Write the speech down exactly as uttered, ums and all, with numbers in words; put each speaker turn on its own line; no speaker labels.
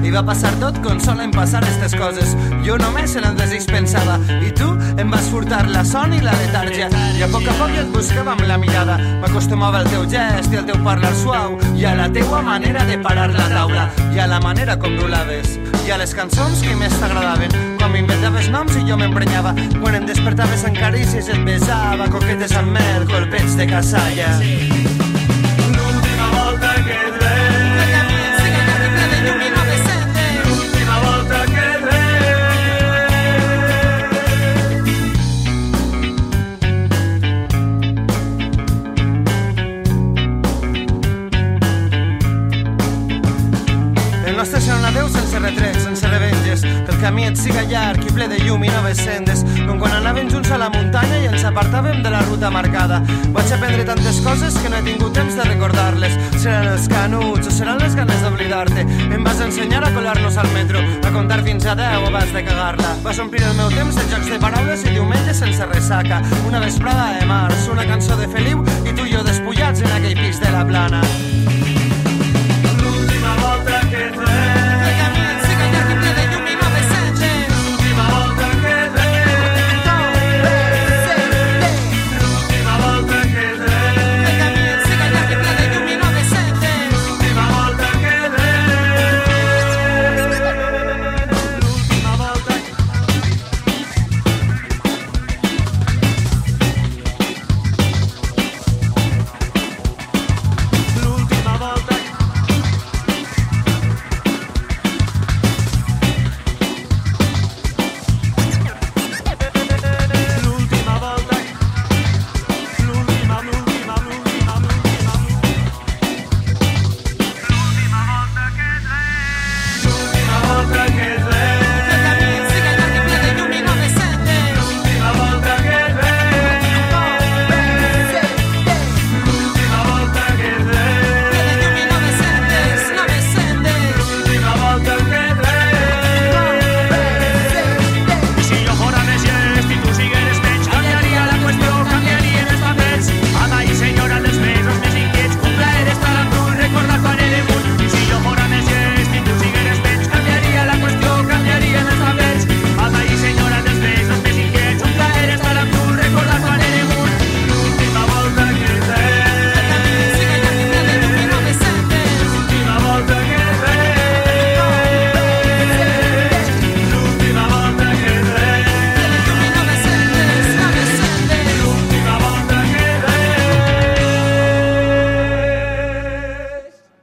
i va passar tot com solen passar aquestes coses. Jo només en el desig pensava i tu em vas furtar la son i la letàrgia, i a poc a poc et buscava amb la mirada. M'acostumava al teu gest i al teu parlar suau i a la teua manera de parar la taula i a la manera com rulaves i a les cançons que més t'agradaven, quan m'inventaves noms i jo m'emprenyava, quan em despertaves en carícies et besava, coquetes amb mel, colpets de casalla.
L'última volta que et veig, l'última volta que et veig.
El nostre serà un adeu sense retrets, sense revenges, que el camí et siga llarg i ple de llum i noves sendes, com quan anàvem junts a la muntanya i ens apartàvem de la ruta marcada. Vaig aprendre tantes coses que no he tingut temps de recordar-les. Seran els canuts o seran les ganes d'oblidar-te. Em vas ensenyar a colar-nos al metro, a comptar fins a deu abans de cagar-la. Vas omplir el meu temps de jocs de paraules i diumenges sense ressaca. Una vesprada de març, una cançó de Feliu i tu